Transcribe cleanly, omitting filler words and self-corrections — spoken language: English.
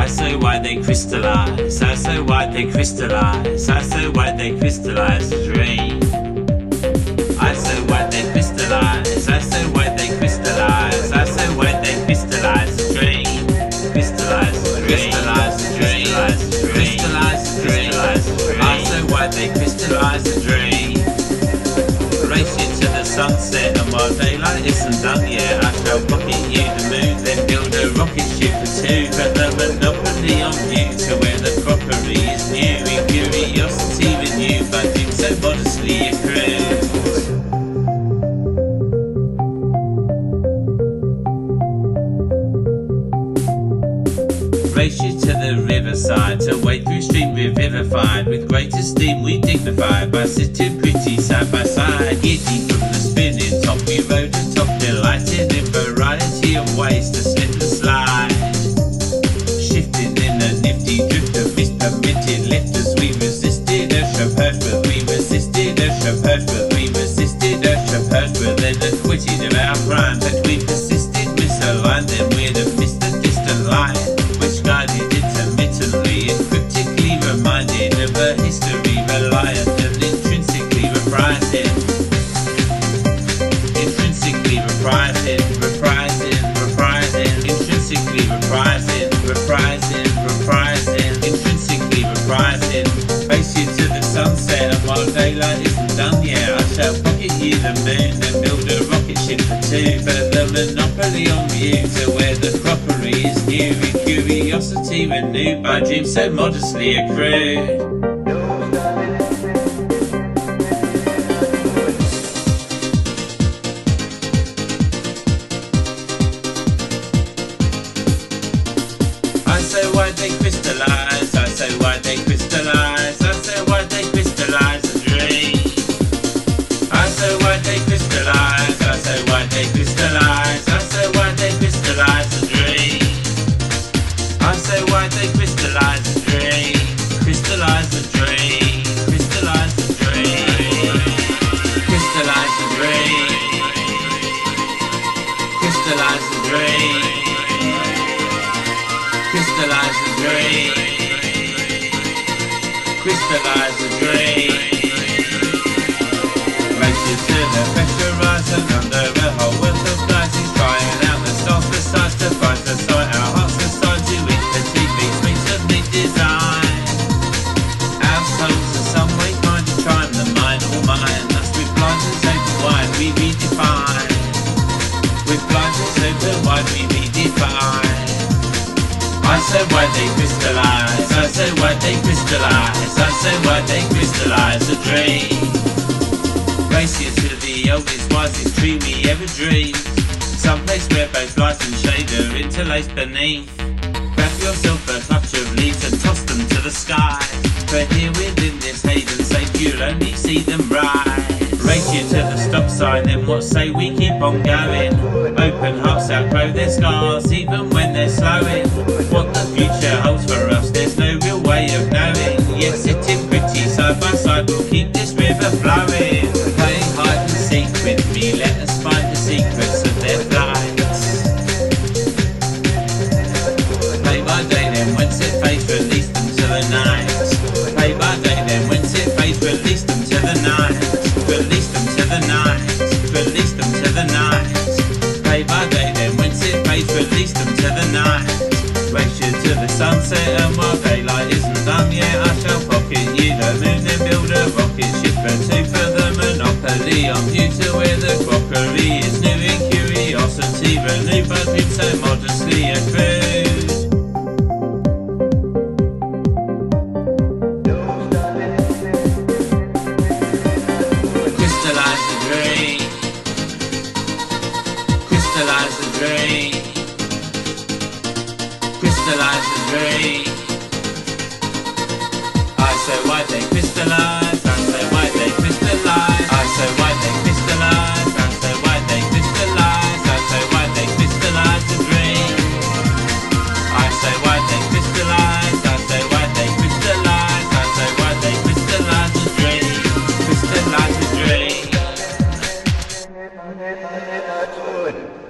I say why they crystallize, I say why they crystallize, I say why they crystallize a dream. I say why they crystallize, I say why they crystallize, I say why they crystallize a dream. Crystallize a dream, crystallize a dream, crystallize a dream, crystallize a dream. I say why they crystallize a dream. Racing to the sunset, and while daylight isn't done yet, I shall pocket you the moon, then build a rocket ship for two. But the monopoly on you to where the crockery is new, in curiosity renewed, budging so modestly accrued. Race you to the riverside, to wade through stream revivified. With great esteem we dignify, by sitting pretty side by side. Giddy from the spinning top, we rode atop, delighted in variety of ways to slip and slide. Shifting in a nifty drift of mis-permitted lift as we resisted. Hersh, but we resisted. Hersh, but we resisted. Hersh, but then acquitted of our crime. But we persisted, misaligned, then we'd have missed the distant line, which guided intermittently and cryptically reminded of a history reliant and intrinsically reprising. Intrinsically reprising, reprising, reprising, intrinsically reprising, reprising, reprising, intrinsically reprising. Race you to the sunset, and while daylight isn't done yet, I shall pocket you the moon and build a rocket ship for two. But the monopoly on view to where the crockery is new, in curiosity renewed, by dreams so modestly accrued. I say why they crystallize, I say why they crystallize, I say why they crystallize a dream. I say why they crystallize, I say why they crystallize, I say why they crystallize a dream. I say why they crystallize a dream, crystallize a dream, crystallize a dream, crystallize a dream, crystallize a dream, crystallize a dream, crystallize a dream. Race you to the fresh horizon under a whole wealth of skies, crying out the stars precise to find the sight. Our hearts decide to eat the TV sweets of mid-design. Our souls are some way kind of chime, the mind or mine. Thus with blinders open wide we redefine. With blinders open wide we redefine. I say why they crystallize, I say why they crystallize, I say why they crystallize a dream. Race you to the oldest, wisest tree we ever dreamed, someplace where both light and shade are interlaced beneath. Grab yourself a clutch of leaves and toss them to the sky, for here within this haven safe you'll only see them rise. Race you to the stop sign, then what say we keep on going? Open hearts outgrow their scars even when they're slowing. What the future holds for us there's no real way of knowing, yet sitting pretty side by side we'll keep this river flowing. Playing hide and seek with me, let us find the secrets of their flights. Play by day then whence it fades, release them to the night. Play by day then whence it fades, release them to the night. Release them to the night, release them to the night. Play by day then whence it fades, release them to the night. Race you to the sunset, and while daylight isn't done yet, I shall pocket you the moon and build a rocket ship for two. For the monopoly on view to where the crockery is new, in curiosity renewed, but dreams so modestly accrued. Crystallize the dream, crystallize the dream, crystallize the dream. I say why they crystallize, I say why they crystallize, I say why they crystallize, I say why they crystallize, I say why they crystallize the dream. I say why they crystallize, I say why they crystallize, I say why they crystallize the dream, crystallize the dream.